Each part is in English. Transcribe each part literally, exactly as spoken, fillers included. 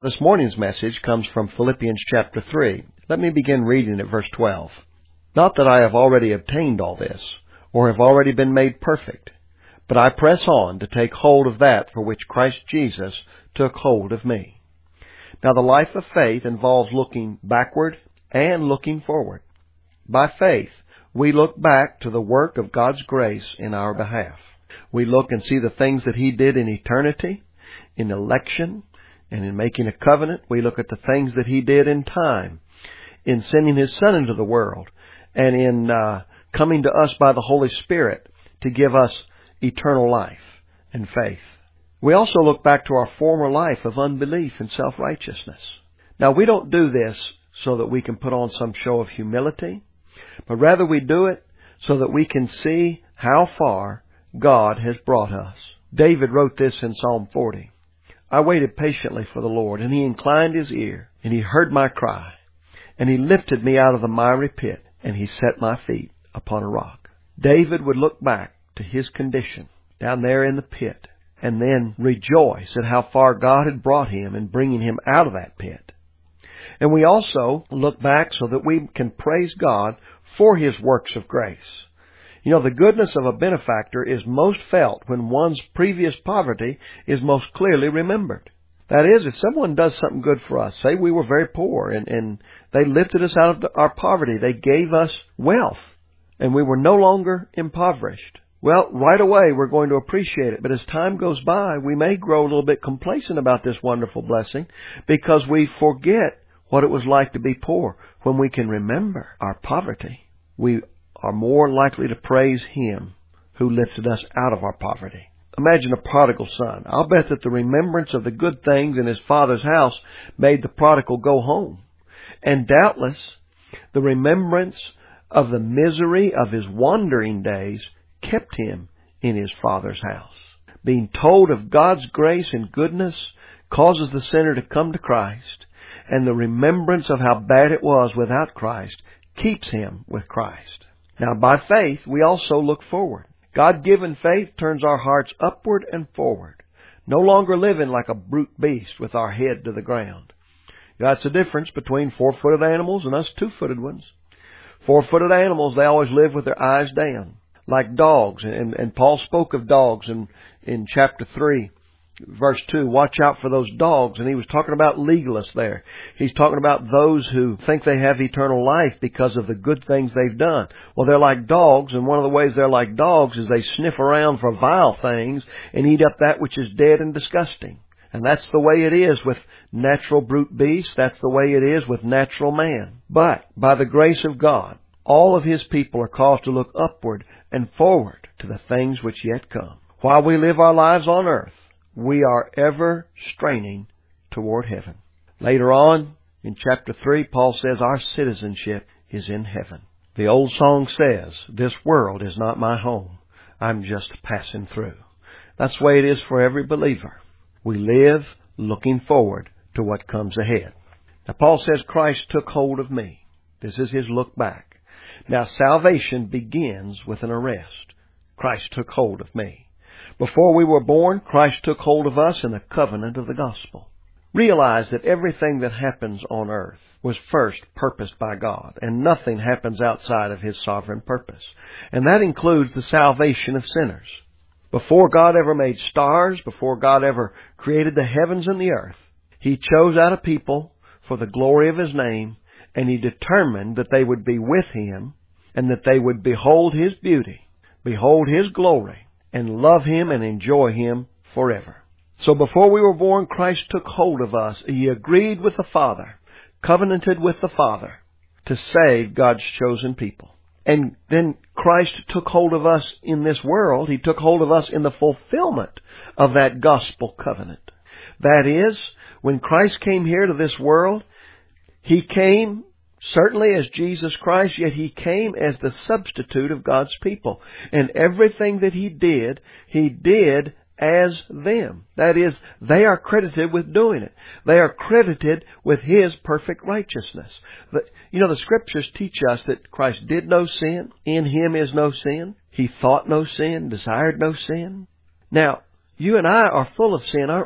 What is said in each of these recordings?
This morning's message comes from Philippians chapter three. Let me begin reading at verse twelve. Not that I have already obtained all this, or have already been made perfect, but I press on to take hold of that for which Christ Jesus took hold of me. Now the life of faith involves looking backward and looking forward. By faith, we look back to the work of God's grace in our behalf. We look and see the things that He did in eternity, in election, and in making a covenant. We look at the things that He did in time, in sending His Son into the world, and in uh, coming to us by the Holy Spirit to give us eternal life and faith. We also look back to our former life of unbelief and self-righteousness. Now, we don't do this so that we can put on some show of humility, but rather we do it so that we can see how far God has brought us. David wrote this in Psalm forty. I waited patiently for the Lord, and He inclined His ear, and He heard my cry, and He lifted me out of the miry pit, and He set my feet upon a rock. David would look back to his condition down there in the pit, and then rejoice at how far God had brought him in bringing him out of that pit. And we also look back so that we can praise God for His works of grace. You know, the goodness of a benefactor is most felt when one's previous poverty is most clearly remembered. That is, if someone does something good for us, say we were very poor and, and they lifted us out of the, our poverty, they gave us wealth, and we were no longer impoverished. Well, right away we're going to appreciate it. But as time goes by, we may grow a little bit complacent about this wonderful blessing because we forget what it was like to be poor. When we can remember our poverty, we are more likely to praise Him who lifted us out of our poverty. Imagine a prodigal son. I'll bet that the remembrance of the good things in his father's house made the prodigal go home. And doubtless, the remembrance of the misery of his wandering days kept him in his father's house. Being told of God's grace and goodness causes the sinner to come to Christ, and the remembrance of how bad it was without Christ keeps him with Christ. Now, by faith, we also look forward. God-given faith turns our hearts upward and forward, no longer living like a brute beast with our head to the ground. That's the difference between four-footed animals and us two-footed ones. Four-footed animals, they always live with their eyes down, like dogs. And, and Paul spoke of dogs in, in chapter three, verse two. Watch out for those dogs. And he was talking about legalists there. He's talking about those who think they have eternal life because of the good things they've done. Well, they're like dogs, and one of the ways they're like dogs is they sniff around for vile things and eat up that which is dead and disgusting. And that's the way it is with natural brute beasts. That's the way it is with natural man. But by the grace of God, all of His people are called to look upward and forward to the things which yet come. While we live our lives on earth, we are ever straining toward heaven. Later on, in chapter three, Paul says our citizenship is in heaven. The old song says, this world is not my home. I'm just passing through. That's the way it is for every believer. We live looking forward to what comes ahead. Now, Paul says Christ took hold of me. This is his look back. Now, salvation begins with an arrest. Christ took hold of me. Before we were born, Christ took hold of us in the covenant of the gospel. Realize that everything that happens on earth was first purposed by God, and nothing happens outside of His sovereign purpose. And that includes the salvation of sinners. Before God ever made stars, before God ever created the heavens and the earth, He chose out a people for the glory of His name, and He determined that they would be with Him, and that they would behold His beauty, behold His glory, and love Him and enjoy Him forever. So before we were born, Christ took hold of us. He agreed with the Father, covenanted with the Father, to save God's chosen people. And then Christ took hold of us in this world. He took hold of us in the fulfillment of that gospel covenant. That is, when Christ came here to this world, He came certainly as Jesus Christ, yet He came as the substitute of God's people. And everything that He did, He did as them. That is, they are credited with doing it. They are credited with His perfect righteousness. The, you know, the Scriptures teach us that Christ did no sin. In Him is no sin. He thought no sin, desired no sin. Now, you and I are full of sin, aren't we?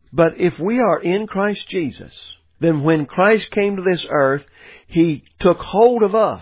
But if we are in Christ Jesus, then when Christ came to this earth, He took hold of us,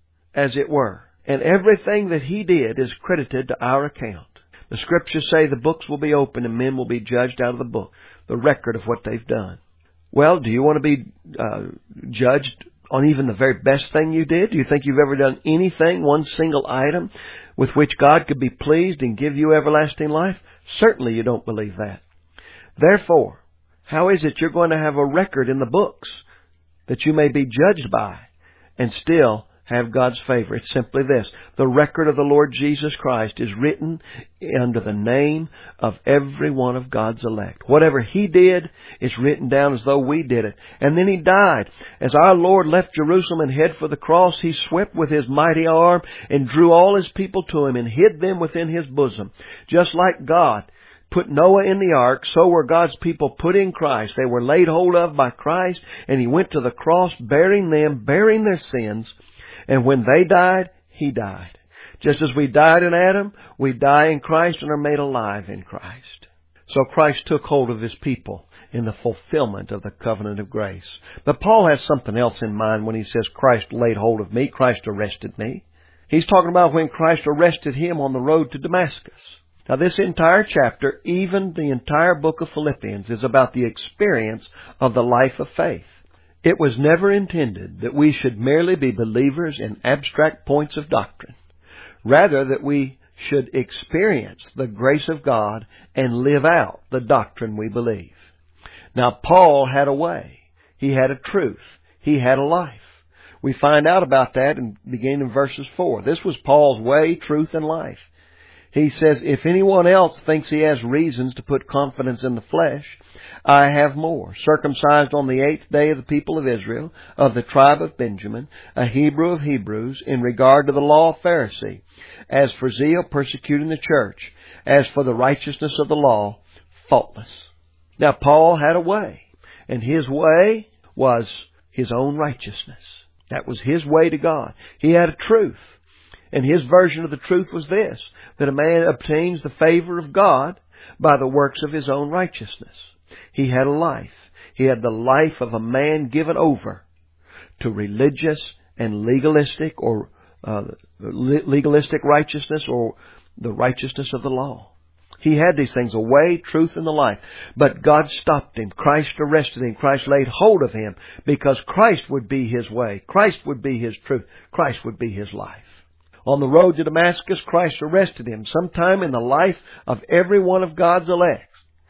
as it were. And everything that He did is credited to our account. The Scriptures say the books will be opened and men will be judged out of the book, the record of what they've done. Well, do you want to be uh, judged on even the very best thing you did? Do you think you've ever done anything, one single item, with which God could be pleased and give you everlasting life? Certainly you don't believe that. Therefore, how is it you're going to have a record in the books that you may be judged by and still have God's favor? It's simply this. The record of the Lord Jesus Christ is written under the name of every one of God's elect. Whatever He did is written down as though we did it. And then He died. As our Lord left Jerusalem and headed for the cross, He swept with His mighty arm and drew all His people to Him and hid them within His bosom. Just like God put Noah in the ark, so were God's people put in Christ. They were laid hold of by Christ, and He went to the cross bearing them, bearing their sins. And when they died, He died. Just as we died in Adam, we die in Christ and are made alive in Christ. So Christ took hold of His people in the fulfillment of the covenant of grace. But Paul has something else in mind when he says Christ laid hold of me, Christ arrested me. He's talking about when Christ arrested him on the road to Damascus. Now this entire chapter, even the entire book of Philippians, is about the experience of the life of faith. It was never intended that we should merely be believers in abstract points of doctrine. Rather, that we should experience the grace of God and live out the doctrine we believe. Now, Paul had a way. He had a truth. He had a life. We find out about that in, beginning in verses four. This was Paul's way, truth, and life. He says, if anyone else thinks he has reasons to put confidence in the flesh, I have more. Circumcised on the eighth day of the people of Israel, of the tribe of Benjamin, a Hebrew of Hebrews, in regard to the law of Pharisee, as for zeal persecuting the church, as for the righteousness of the law, faultless. Now Paul had a way, and his way was his own righteousness. That was his way to God. He had a truth. And his version of the truth was this, that a man obtains the favor of God by the works of his own righteousness. He had a life. He had the life of a man given over to religious and legalistic or uh, legalistic righteousness or the righteousness of the law. He had these things, a way, truth, and the life. But God stopped him. Christ arrested him. Christ laid hold of him because Christ would be his way. Christ would be his truth. Christ would be his life. On the road to Damascus, Christ arrested him. Sometime in the life of every one of God's elect,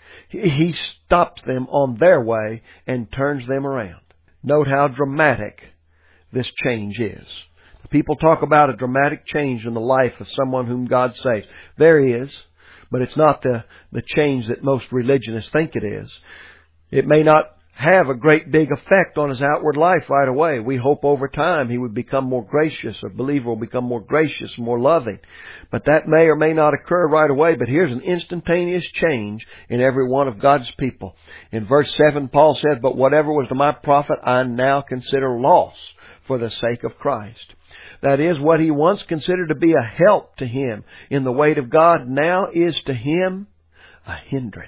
He stops them on their way and turns them around. Note how dramatic this change is. People talk about a dramatic change in the life of someone whom God saves. There is, but it's not the, the change that most religionists think it is. It may not have a great big effect on his outward life right away. We hope over time he would become more gracious. A believer will become more gracious, more loving. But that may or may not occur right away. But here's an instantaneous change in every one of God's people. In verse seven, Paul said, but whatever was to my profit, I now consider loss for the sake of Christ. That is, what he once considered to be a help to him in the way of God now is to him a hindrance.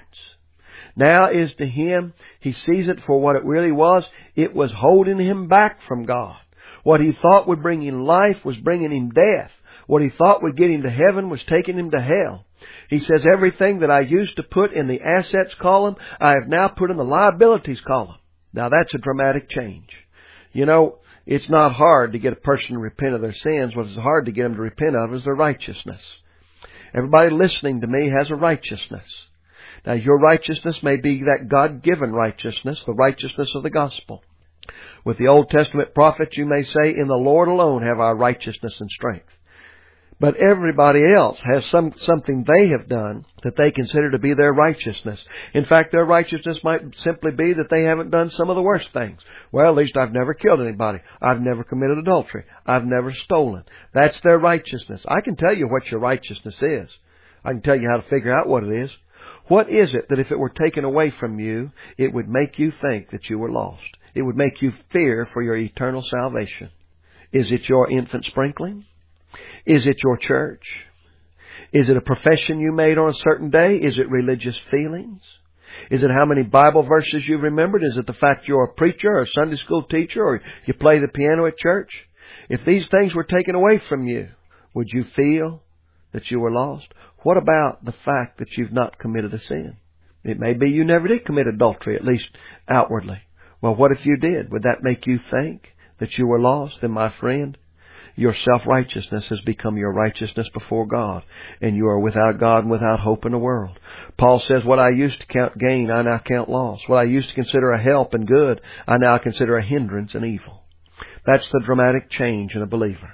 Now is to him, he sees it for what it really was. It was holding him back from God. What he thought would bring him life was bringing him death. What he thought would get him to heaven was taking him to hell. He says, everything that I used to put in the assets column, I have now put in the liabilities column. Now that's a dramatic change. You know, it's not hard to get a person to repent of their sins. What is hard to get them to repent of is their righteousness. Everybody listening to me has a righteousness. Now, your righteousness may be that God-given righteousness, the righteousness of the gospel. With the Old Testament prophets, you may say, in the Lord alone have our righteousness and strength. But everybody else has some something they have done that they consider to be their righteousness. In fact, their righteousness might simply be that they haven't done some of the worst things. Well, at least I've never killed anybody. I've never committed adultery. I've never stolen. That's their righteousness. I can tell you what your righteousness is. I can tell you how to figure out what it is. What is it that if it were taken away from you, it would make you think that you were lost? It would make you fear for your eternal salvation. Is it your infant sprinkling? Is it your church? Is it a profession you made on a certain day? Is it religious feelings? Is it how many Bible verses you've remembered? Is it the fact you're a preacher or a Sunday school teacher or you play the piano at church? If these things were taken away from you, would you feel that you were lost? What about the fact that you've not committed a sin? It may be you never did commit adultery, at least outwardly. Well, what if you did? Would that make you think that you were lost? Then, my friend, your self-righteousness has become your righteousness before God, and you are without God and without hope in the world. Paul says, what I used to count gain, I now count loss. What I used to consider a help and good, I now consider a hindrance and evil. That's the dramatic change in a believer.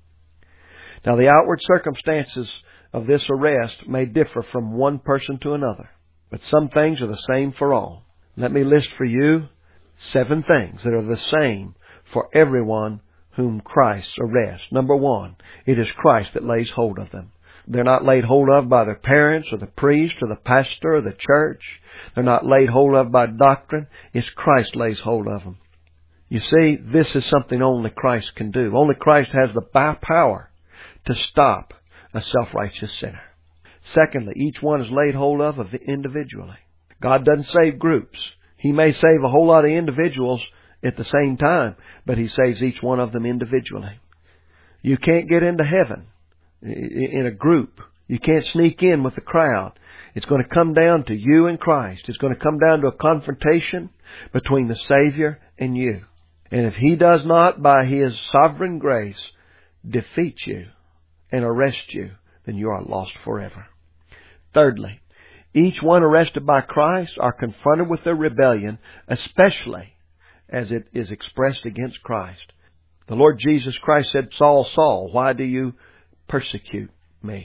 Now, the outward circumstances of this arrest may differ from one person to another, but some things are the same for all. Let me list for you seven things that are the same for everyone whom Christ arrests. Number one, it is Christ that lays hold of them. They're not laid hold of by their parents or the priest or the pastor or the church. They're not laid hold of by doctrine. It's Christ lays hold of them. You see, this is something only Christ can do. Only Christ has the power to stop a self-righteous sinner. Secondly, each one is laid hold of individually. God doesn't save groups. He may save a whole lot of individuals at the same time, but He saves each one of them individually. You can't get into heaven in a group. You can't sneak in with the crowd. It's going to come down to you and Christ. It's going to come down to a confrontation between the Savior and you. And if He does not, by His sovereign grace, defeat you and arrest you, then you are lost forever. Thirdly, each one arrested by Christ are confronted with their rebellion, especially as it is expressed against Christ. The Lord Jesus Christ said, Saul, Saul, why do you persecute me?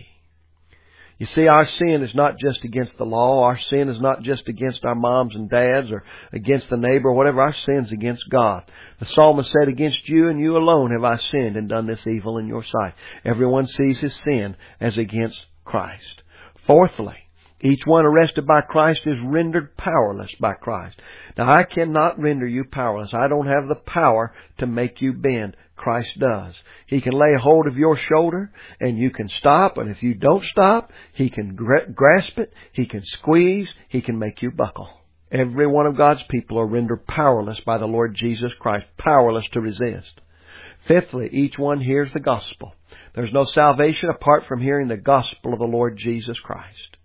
You see, our sin is not just against the law. Our sin is not just against our moms and dads or against the neighbor or whatever. Our sin's against God. The psalmist said, against you and you alone have I sinned and done this evil in your sight. Everyone sees his sin as against Christ. Fourthly, each one arrested by Christ is rendered powerless by Christ. Now, I cannot render you powerless. I don't have the power to make you bend. Christ does. He can lay hold of your shoulder and you can stop. And if you don't stop, He can gra- grasp it. He can squeeze. He can make you buckle. Every one of God's people are rendered powerless by the Lord Jesus Christ. Powerless to resist. Fifthly, each one hears the gospel. There's no salvation apart from hearing the gospel of the Lord Jesus Christ.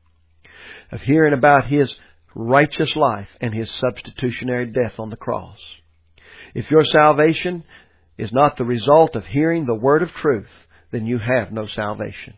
Of hearing about His righteous life and His substitutionary death on the cross. If your salvation is not the result of hearing the word of truth, then you have no salvation.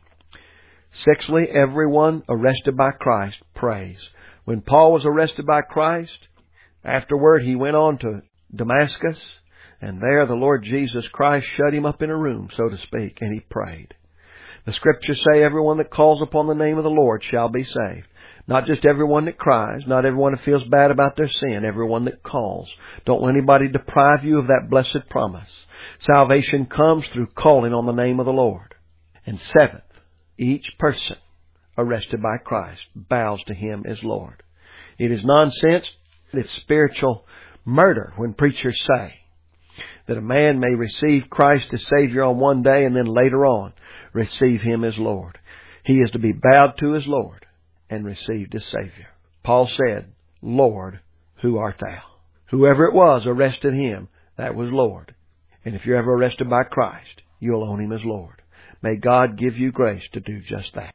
Sixthly, everyone arrested by Christ prays. When Paul was arrested by Christ, afterward he went on to Damascus, and there the Lord Jesus Christ shut him up in a room, so to speak, and he prayed. The Scriptures say everyone that calls upon the name of the Lord shall be saved. Not just everyone that cries, not everyone that feels bad about their sin, everyone that calls. Don't let anybody deprive you of that blessed promise. Salvation comes through calling on the name of the Lord. And seventh, each person arrested by Christ bows to Him as Lord. It is nonsense, it's spiritual murder when preachers say that a man may receive Christ as Savior on one day and then later on receive Him as Lord. He is to be bowed to as Lord and received as Savior. Paul said, Lord, who art thou? Whoever it was arrested Him, that was Lord. And if you're ever arrested by Christ, you'll own Him as Lord. May God give you grace to do just that.